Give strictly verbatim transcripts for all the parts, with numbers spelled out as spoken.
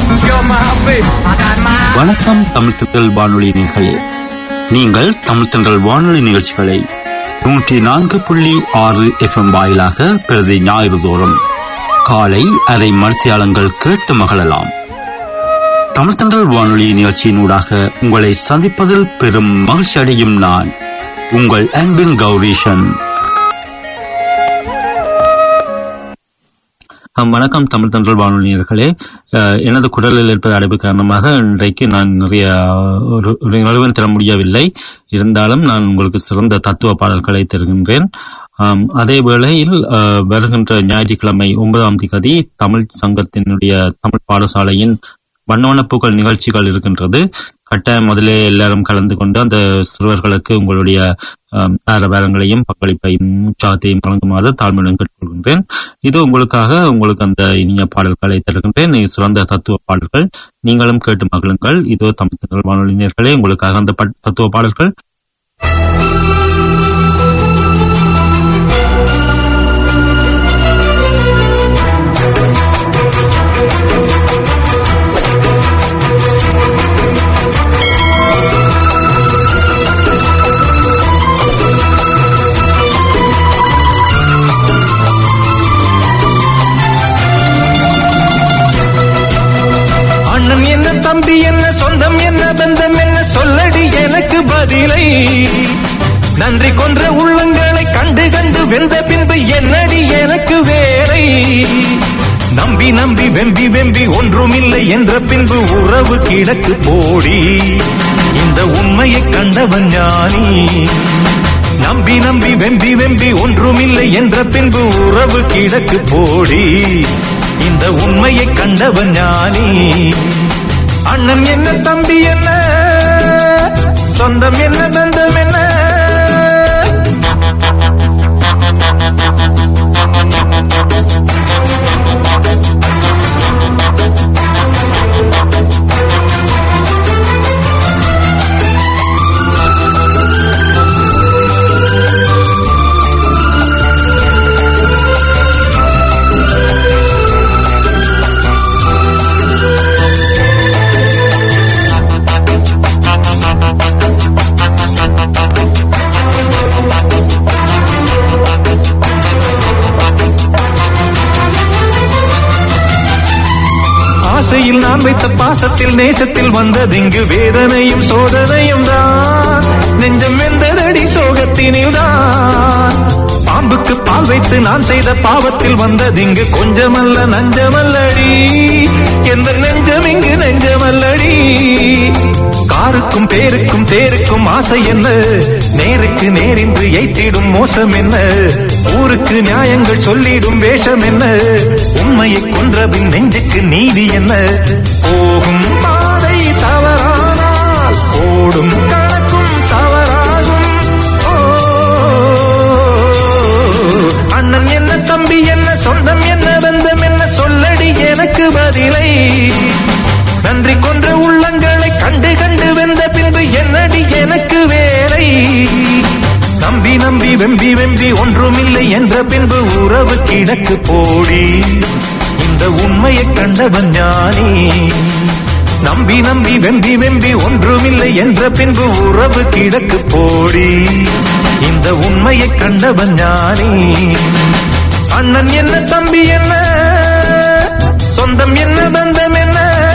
வணக்கம் தமிழ் தென்றல் வானொலி நேயர்களே, நீங்கள் தமிழ் தென்றல் வானொலி நிகழ்ச்சிகளை நூற்றி நான்கு புள்ளி ஆறு எஃப் எம் வாயிலாக பிரதி ஞாயிறு தோறும் காலை அரை மரிசியாளங்கள் கேட்டு மகிழலாம். தமிழ் தென்றல் வானொலி நிகழ்ச்சியினூடாக உங்களை சந்திப்பதில் பெரும் மகிழ்ச்சி அடையும் நான் உங்கள் அன்பின் கௌரீஷன். வணக்கம் தமிழ் தென்றல் வானொலியர்களே. எனது குரலில் இருப்பது அடைப்பு காரணமாக இன்றைக்கு நான் நிறைய ஒரு நிலவரம் தர முடியவில்லை. இருந்தாலும் நான் உங்களுக்கு சிறந்த தத்துவ பாடல்களை தருகின்றேன். அதே வேளையில் வருகின்ற ஞாயிற்றுக்கிழமை ஒன்பதாம் தேதி தமிழ் சங்கத்தினுடைய தமிழ் பாடசாலையின் வண்ணவனப்பூக்கள் நிகழ்ச்சிகள் இருக்கின்றது. கட்டாயம் முதலே எல்லாரும் கலந்து கொண்டு அந்த சிறுவர்களுக்கு உங்களுடைய ஆரவாரங்களையும் பங்களிப்பையும் உற்சாகத்தையும் வழங்குமாறு தாழ்மையுடன் கேட்டுக்கொள்கின்றேன். இது உங்களுக்காக உங்களுக்கு அந்த இனிய பாடல்களை தருகின்றேன், சிறந்த தத்துவ பாடல்கள். நீங்களும் கேட்டு மகிழுங்கள். இதோ தமிழ் தென்றல் வானொலி நேயர்களே, உங்களுக்காக அந்த தத்துவ பாடல்கள். தம்பி என்ன, சொந்தம் என்ன, பந்தம் என்ன, சொல்லடி எனக்கு பதிலை. நன்றி கொன்ற உள்ளங்களை கண்டு கண்டு வெந்த பின்பு என்னடி எனக்கு வேலை. நம்பி நம்பி வெம்பி வெம்பி ஒன்றுமில்லை என்ற பின்பு உறவு கிடக்கு போடி. இந்த உண்மையை கண்டவன் ஞானி. நம்பி நம்பி வெம்பி வெம்பி ஒன்றுமில்லை என்ற பின்பு உறவு கிடக்கு போடி. இந்த உண்மையை கண்டவன் ஞானி. அண்ணன் என்ன, தம்பி என்ன, சொந்தம் என்ன, பந்தம் என்ன. ஆசையில் நான் வைத்த பாசத்தில் நேசத்தில் வந்ததிங்கு வேதனையும் சோதனையும் தான். நெஞ்சம் வெந்ததடி சோகத்தினில் தான். பாம்புக்கு பால் வைத்து நான் செய்த பாவத்தில் வந்ததிங்கு கொஞ்சமல்ல நஞ்சமல்லடி. எந்த நெஞ்சம் இங்கு நெஞ்சமல்லடி. காருக்கும் பேருக்கும் தேருக்கும் ஆசை என்ன, நேருக்கு நேரின்று எய்த்திடும் மோசம் என்ன. ஊருக்கு நியாயங்கள் சொல்லிடும் வேஷம் என்ன. உண்மையை கொன்றபின் நெஞ்சுக்கு நீதி என்ன. போகும் பாதை தவறானால் ஓடும் கணக்கும் தவறாகும். ஓ அண்ணன் என்ன, தம்பி என்ன, சொந்தம் என்ன, பந்தம் என்ன, சொல்லடி எனக்கு பதிலை. நன்றி கொன்ற உள்ளங்களை கண்டு கண்டு வெந்த பின்பு என்னடி எனக்கு வேலை. நம்பி நம்பி வெம்பி வெம்பி ஒன்றுமில்லை என்ற பின்பு உறவு கிடக்கு போடி. இந்த உண்மையை கண்டவன் ஞானி. நம்பி நம்பி வெம்பி வெம்பி ஒன்றுமில்லை என்ற பின்பு உறவு கிடக்கு போடி. இந்த உண்மையை கண்டவன் ஞானி. அண்ணன் என்ன, தம்பி என்ன, சொந்தம் என்ன, பந்தம் என்ன.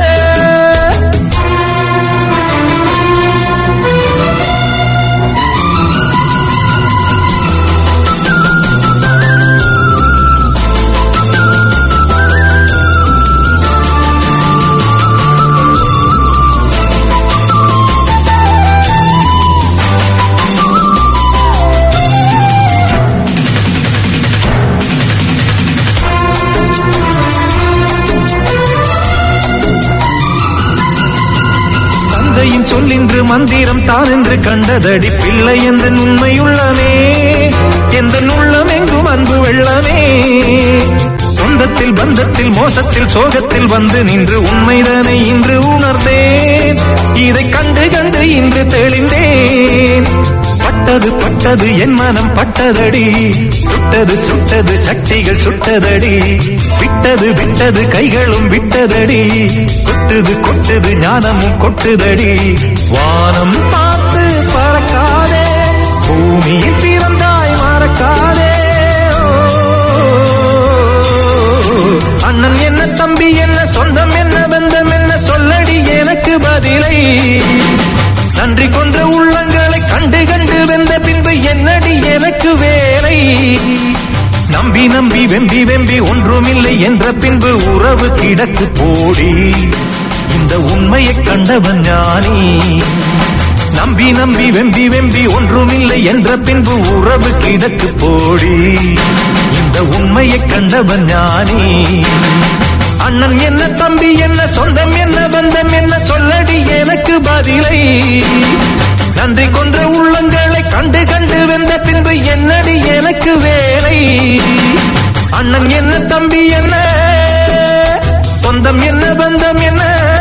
சொல்லின்று மந்திரம் தான் என்று கண்டதடி பிள்ளை என்ற உண்மையுள்ளமே. எந்த உள்ளம் எங்கும் அன்பு வெள்ளமே. சொந்தத்தில் பந்தத்தில் மோசத்தில் சோகத்தில் வந்து நின்று உண்மைதானே இன்று உணர்ந்தேன். இதை கண்டு கண்டு இன்று தெளிந்தேன். பட்டது பட்டது என் மனம் பட்டதடி, சுட்டது சுட்டது சட்டிகள் சுட்டதடி, விட்டது விட்டது கைகளும் விட்டதடி, கொட்டுது கொட்டுது ஞானமும் கொட்டுதடி. வானம் பார்த்து பறக்காதே, பூமியில் பிறந்தாய் மறக்காதே. அண்ணன் என்ன தம்பி என்ன சொந்தம் என்ன பந்தம் என்ன சொல்லடி எனக்கு பதிலை. நன்றி கொன்ற உள்ளங்களை கண்டு கண்டு வெந்த பின்பு என்னடி எனக்கு வேலை. நம்பி நம்பி வெம்பி வெம்பி ஒன்றுமில்லை என்ற பின்பு உறவு கிடக்கு போடி, இந்த உண்மையை கண்டவன் ஞானி. நம்பி நம்பி வெம்பி வெம்பி ஒன்றுமில்லை என்ற பின்பு உறவு கிடக்கு போடி, இந்த உண்மையை கண்டவன் ஞானி. அண்ணன் என்ன தம்பி என்ன சொந்தம் என்ன பந்தம் என்ன சொல்லடி எனக்கு பதிலை. நன்றி கொன்ற உள்ளங்களை கண்டு கண்டு வெந்த பின்பு என்னடி எனக்கு வேலை. அண்ணன் என்ன தம்பி என்ன சொந்தம் என்ன பந்தம் என்ன.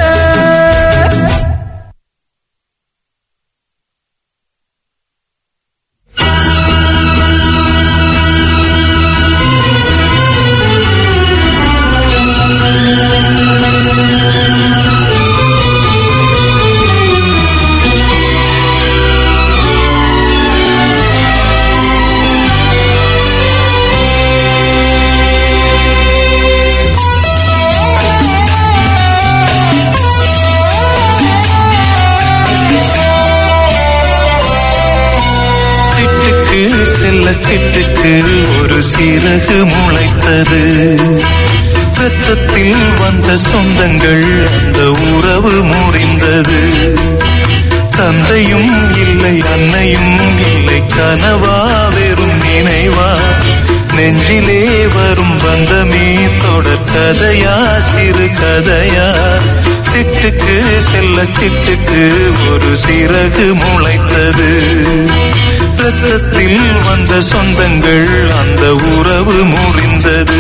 சிட்டுக்கு ஒரு சிறகு முளைத்தது, ரத்தத்தில் வந்த சொந்தங்கள் அந்த உறவு முறிந்தது. தந்தையும் இல்லை அன்னையும் இல்லை கனவா வெறும் நினைவா, நெஞ்சிலே வரும் பந்தமே தொடர் கதையா சிறு கதையா. சிட்டுக்கு செல்ல சிட்டுக்கு ஒரு சிறகு முளைத்தது, ரத்தத்தில் வந்த சொந்தங்கள் அந்த உறவு முறிந்தது.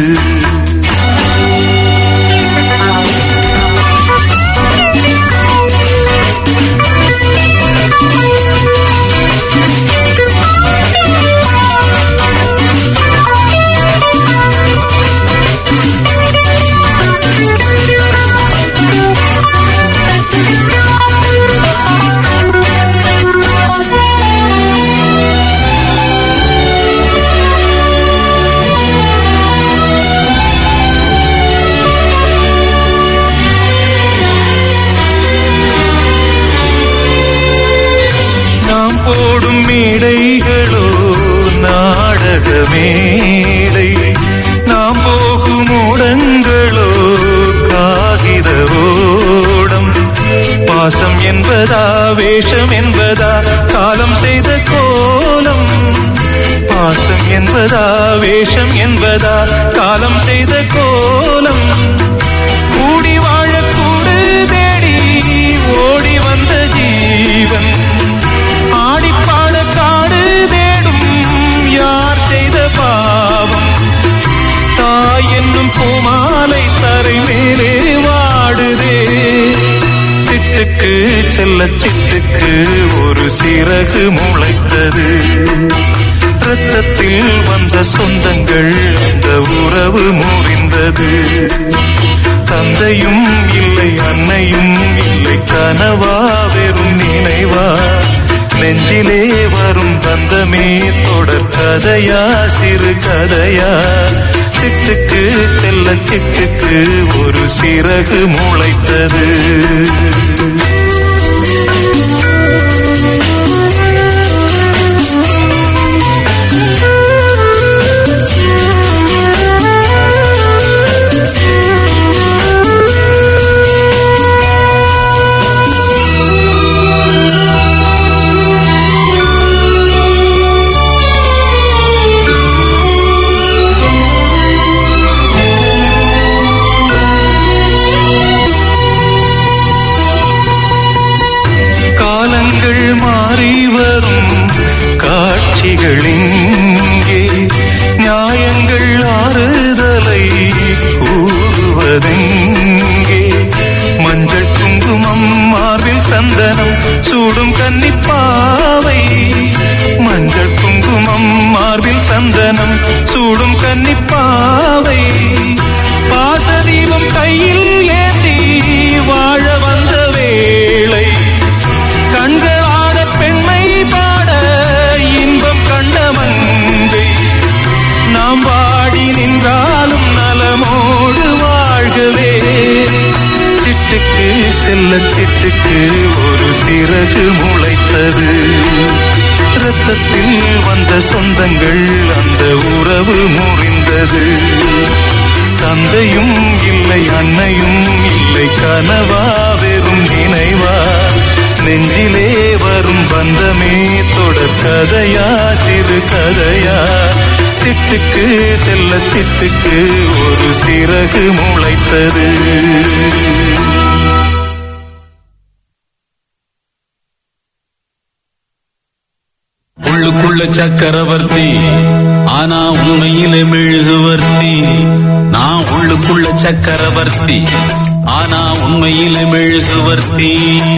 போடும் மேடைகளோ நாடக மேடை, நாம் போகும் ஓடங்களோ காகித ஓடம். பாசம் என்பதா வேஷம் என்பதா காலம் செய்த கோலம், பாசம் என்பதா வேஷம் என்பதா காலம் செய்த கோலம். கூடி வாழ கூடு தேடி ஓடி வந்த ஜீவன், ஆடிப்பாட காடு தேடும் யார் செய்த பாவம். தாய் என்னும் பூமாலை தரை மேலே வாடுதே. சிட்டுக்கு செல்ல சிட்டுக்கு ஒரு சிறகு முளைத்தது, ரத்தத்தில் வந்த சொந்தங்கள் அந்த உறவு முறிந்தது. தந்தையும் இல்லை அன்னையும் இல்லை கனவா வெறும் நினைவா, நெஞ்சிலே வரும் பந்தமே தொடர் கதையா சிறு கதையா. சிட்டுக்கு செல்ல சிட்டுக்கு ஒரு சிறகு முளைத்தது. மாறி வரும் காட்சிகளிங்கே, நியாயங்கள் ஆறுதலை கூறுவதெங்கே. மஞ்சள் குங்குமம் மார்பில் சந்தனம் சூடும் கன்னிப்பாவை, சந்தனம் சூடும் கன்னிப்பாவை பாசதீபம் கையில் ஏந்தி வாழ வந்த வேளை கண்களான பெண்மை பாட இன்பம் கண்ட மங்கை நாம் வாடி நின்றாலும் நலமோடு வாழ்கவே சிட்டுக்கு செல்ல சிட்டுக்கு ஒரு சிறகு முளைத்தது ரத்தத்தில் வந்த சொந்தங்கள் அந்த உறவு முறிந்தது தந்தையும் இல்லை அன்னையும் இல்லை கனவா வெறும் நினைவா நெஞ்சிலே வரும் பந்தமே தொடர் கதையா சிறு கதையா சிட்டுக்கு செல்ல சிட்டுக்கு ஒரு சிறகு முளைத்தது. உள்ளுக்குள்ள சக்கரவர்த்தி ஆனா உண்மையிலே மெழுகுவர்த்தி நான் உள்ளுக்குள்ள சக்கரவர்த்தி ஆனா உண்மையிலே மெழுகுவர்த்தி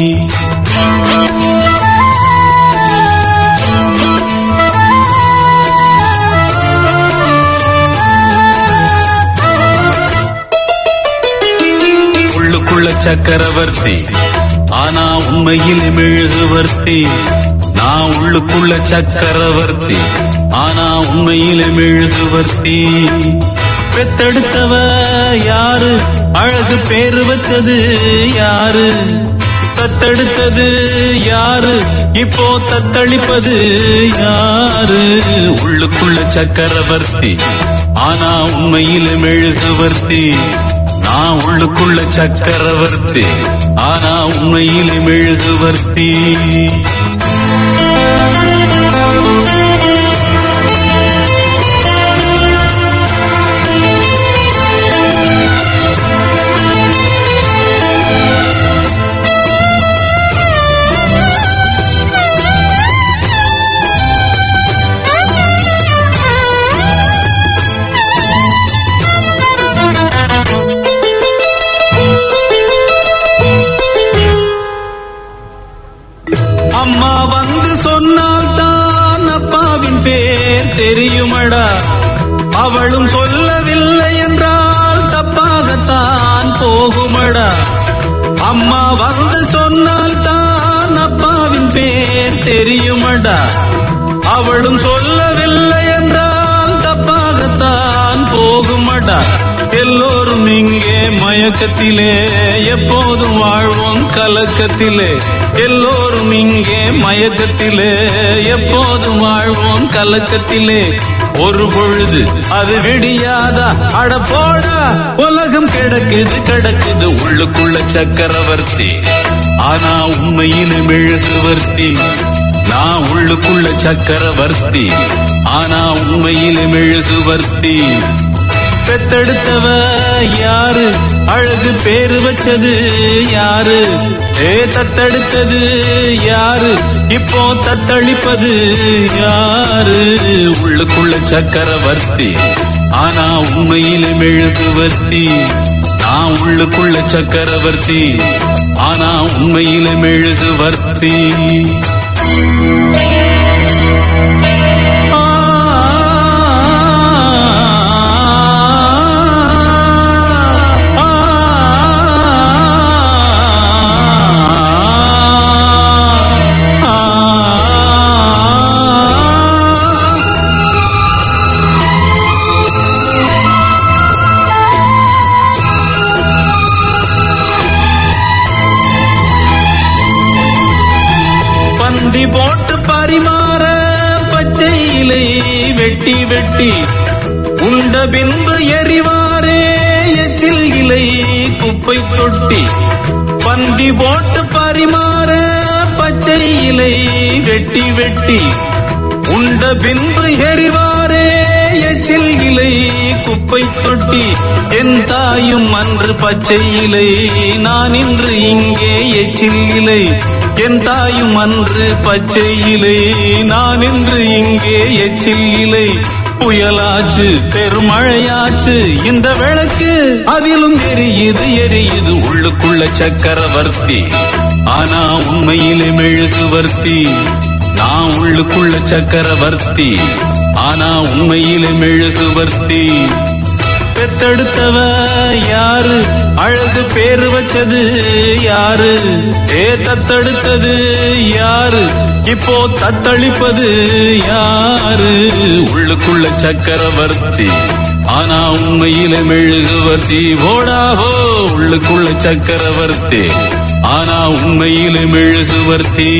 உள்ளுக்குள்ள சக்கரவர்த்தி ஆனா உண்மையிலே மெழுகுவர்த்தி நான் உள்ளுக்குள்ள சக்கரவர்த்தி ஆனா உண்மையிலே மெழுகுவர்த்தி பெத்தெடுத்தவ யாரு அழகு பேரு வச்சது யாரு தத்தெடுத்தது யாரு இப்போ தத்தளிப்பது யாரு உள்ளுக்குள்ள சக்கரவர்த்தி ஆனா உண்மையிலே மெழுகுவர்த்தி நான் உள்ளுக்குள்ள சக்கரவர்த்தி ஆனா உண்மையிலே மெழுகுவர்த்தி அம்மா வந்து சொன்னால் தான் அப்பாவின் பேர் தெரியுமடா அவளும் சொல்லவில்லை என்றால் தப்பாகத்தான் போகுமடா அம்மா வந்து சொன்னால் தான் அப்பாவின் பேர் தெரியுமடா அவளும் சொல்லவில்லை என்றால் தப்பாகத்தான் போகுமடா எல்லோரும் இங்கே மயக்கத்திலே எப்போதும் வாழ்வோம் கலக்கத்திலே எல்லோரும் இங்கே மயக்கத்திலே எப்போதும் வாழ்வோம் கலக்கத்திலே ஒரு பொழுது அது விடியாதா அட போடா உலகம் கிடக்குது கிடக்குது உள்ளுக்குள்ள சக்கரவர்த்தி ஆனா உண்மையிலே மெழுகுவர்த்தி நான் உள்ளுக்குள்ள சக்கரவர்த்தி ஆனா உண்மையிலே மெழுகுவர்த்தி பெத்தெடுத்தவ யாரு அழகு பேரு வச்சது யாரு ஏ தத்தெடுத்தது யாரு இப்போ தத்தளிப்பது யாரு உள்ளுக்குள்ள சக்கரவர்த்தி ஆனா உண்மையிலே மெழுகுவர்த்தி நான் உள்ளுக்குள்ள சக்கரவர்த்தி ஆனா உண்மையிலே மெழுகுவர்த்தி பந்தி போட்டு பரிமாற பச்சை இலை வெட்டி வெட்டி உண்ட பின்பு எரிவாரே எச்சில் இலை குப்பை தொட்டி பந்தி போட்டு பரிமாற பச்சை இலை வெட்டி வெட்டி உண்ட பின்பு எரிவாரே எச்சில் இலை குப்பை தொட்டி என் தாயும் அன்று பச்சை இலை நான் இன்று இங்கே எச்சில் இலை என் தாயும் அன்று பச்சை இலை நான் இன்று இங்கே எச்சில் இலை புயலாச்சு பெருமழையாச்சு இந்த விளக்கு அதிலும் எரியுது எரியுது உள்ளுக்குள்ள சக்கரவர்த்தி ஆனா உண்மையிலே மெழுகுவர்த்தி நான் உள்ளுக்குள்ள சக்கரவர்த்தி ஆனா உண்மையிலே மெழுகுவர்த்தி. பெத்தெடுத்தவ யாரு, அழகு பேரு வச்சது யாரு, ஏ தத்தெடுத்தது யாரு, இப்போ தத்தளிப்பது யாரு? உள்ளுக்குள்ள சக்கரவர்த்தி ஆனா உண்மையில மெழுகுவர்த்தி. ஓடாஹோ உள்ளுக்குள்ள சக்கரவர்த்தி ஆனா உண்மையில மெழுகுவர்த்தி.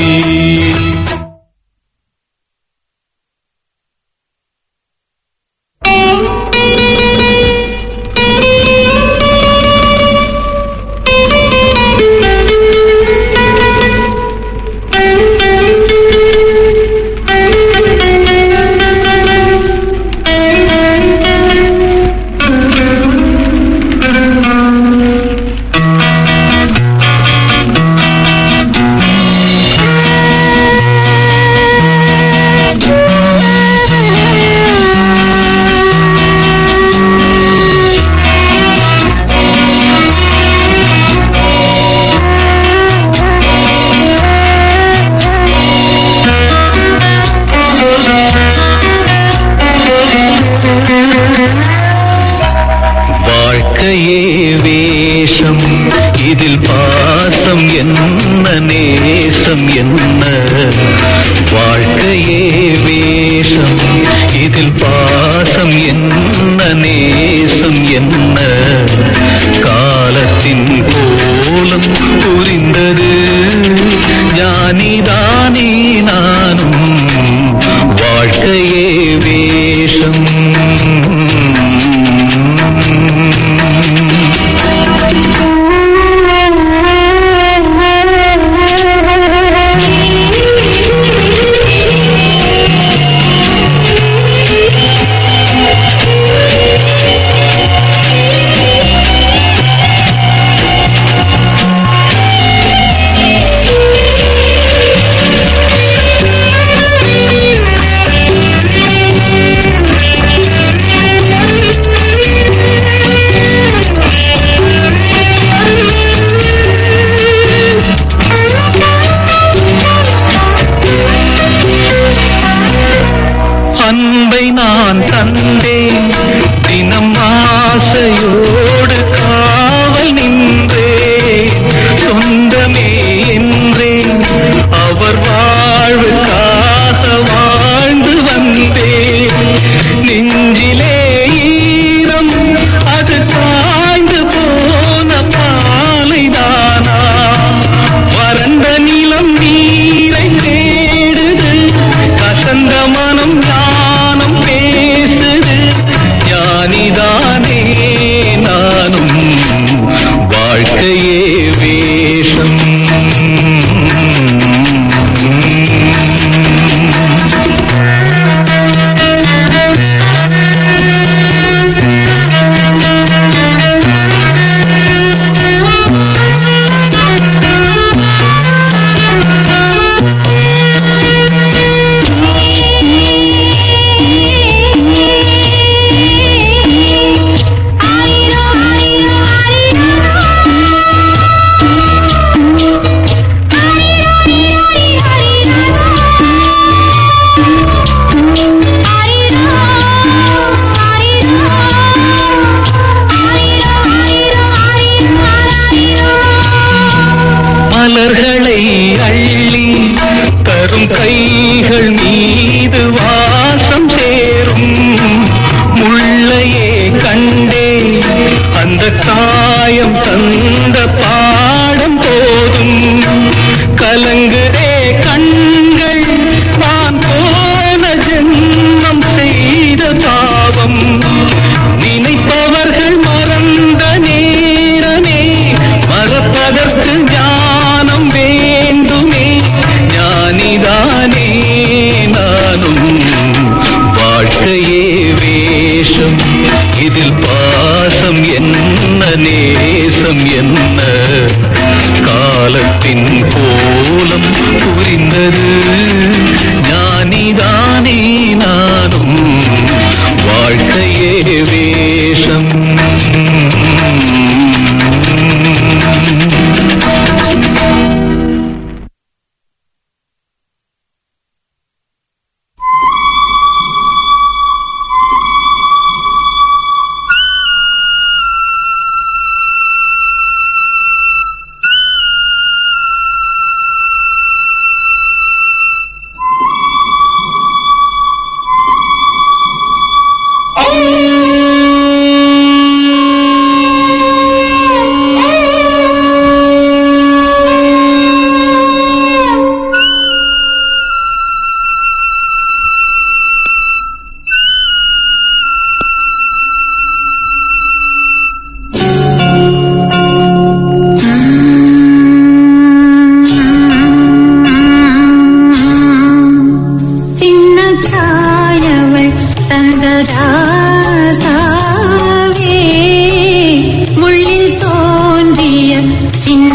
சின்ன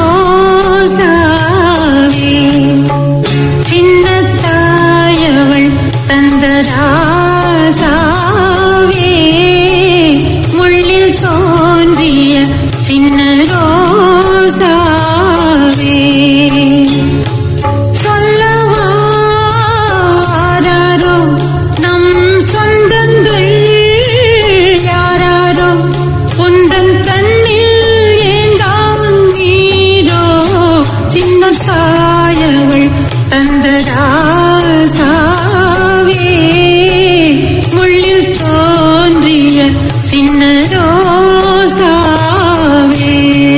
ரோசாவே சின்ன தாயவள் தந்த ராசாவே முள்ளில் தோன்றிய சின்ன ரோசாவே சொல்லவாரோ நம் சொந்தங்கள் யாரோ உந்தன் கண்ணில் ஏங்காவும் நீரோ சின்ன தாயவள் தந்த ராசாவே முள்ளில் தோன்றிய சின்ன ரோசாவே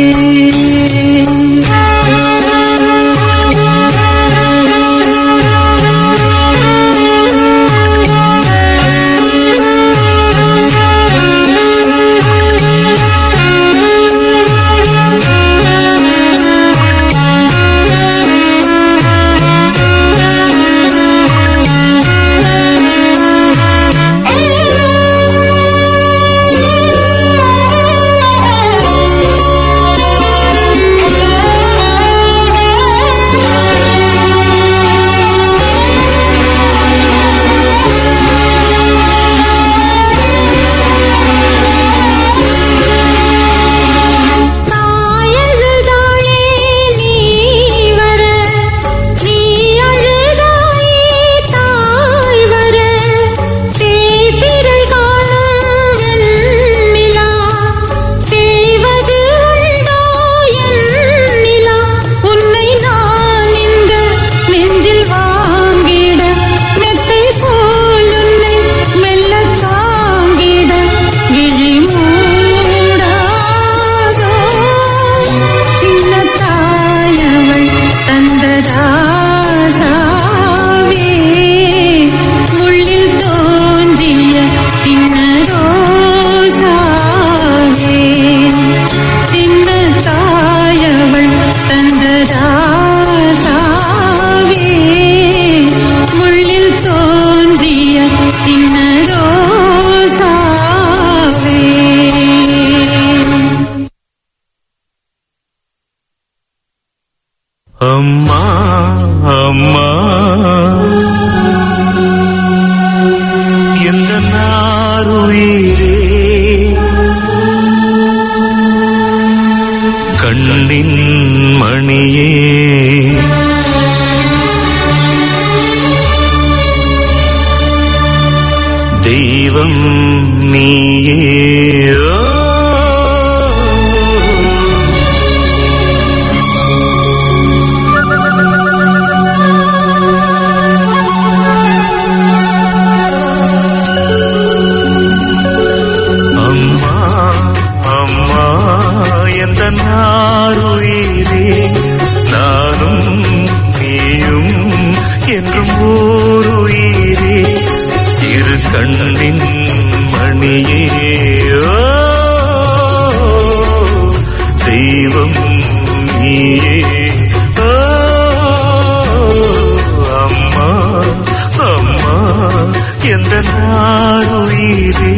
அம்மா அம்மா எந்த நாருயிரே கண்ணின் மணியே தெய்வம் நீயே நாருயிரே நானும் நீயும் என்றும் ஓருயிரே இரு கண்ணின் மணியே தெய்வம் நீயே அம்மா அம்மா எந்த நாருயிரே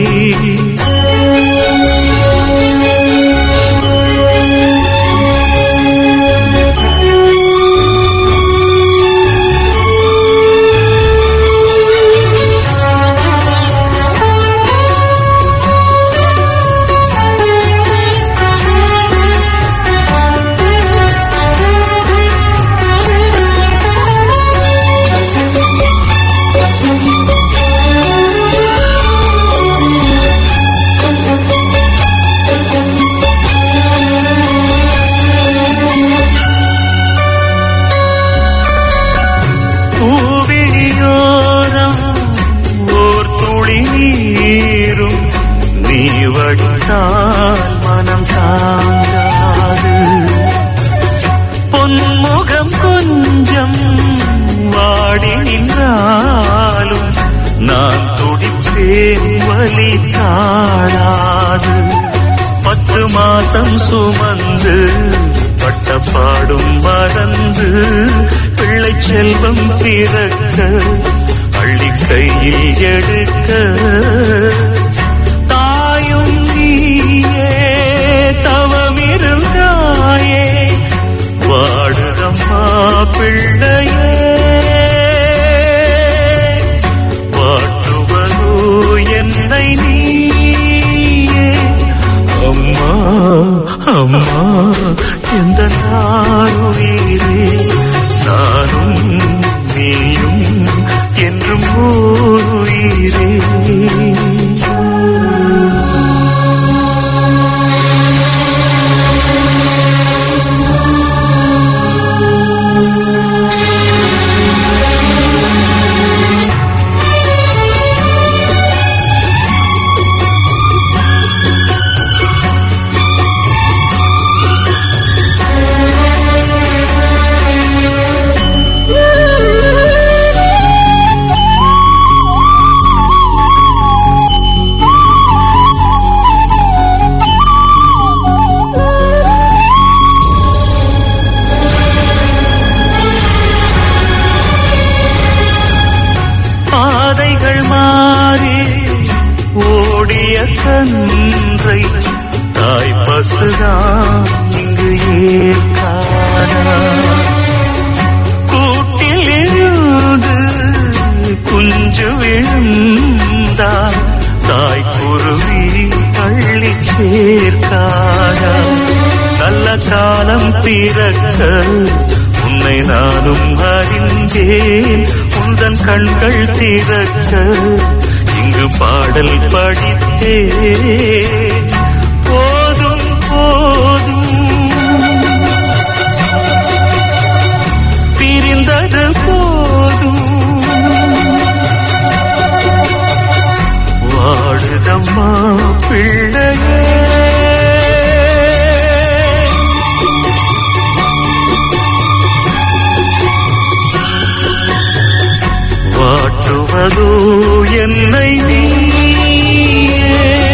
மனம் தாங்காது பொன்முகம் கொஞ்சம் வாடி நின்றாலும் நான் துடிப்பேன் வலி தாழாது பத்து மாசம் சுமந்து பட்டப்பாடும் மறந்து பிள்ளை செல்வம் பிறக்க அள்ளி கையில் எடுக்க தாயும் நீயே தவமிருந்தால் ஆருயிரே நானும் நீயும் என்றும் ஓருயிரே. பாதைகள் மாறி ஓடிய கன்றை தாய் பசுதான் இங்கு ஏற்காதா. கூட்டில் இருந்து குஞ்சு விழுந்தால் தாய் குருவி பள்ளி சேர்க்காதா. நல்ல காலம் பிறக்க உன்னை நானும் அறிந்தேன், உந்தன் கண்கள் திறக்க இங்கு பாடல் படித்தேன். போதும் போதும் பிரிந்தது போதும், வாடுதம்மா பிள்ளையே. வாட்டுவதோ என்னை நீயே,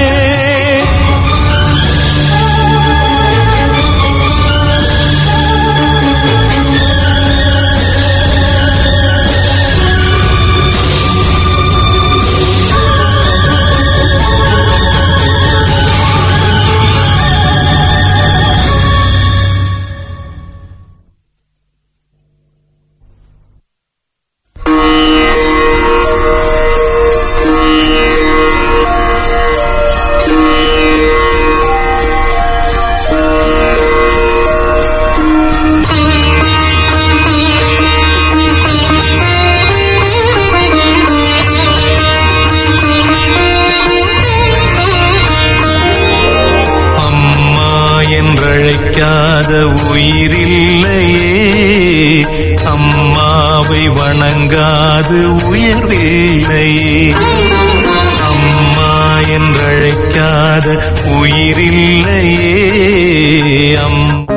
என்றழைக்காத உயிரில்லையே, அம்மாவை வணங்காது உயர்வில்லையே. அம்மா என்றழைக்காத உயிரில்லையே, அம்மா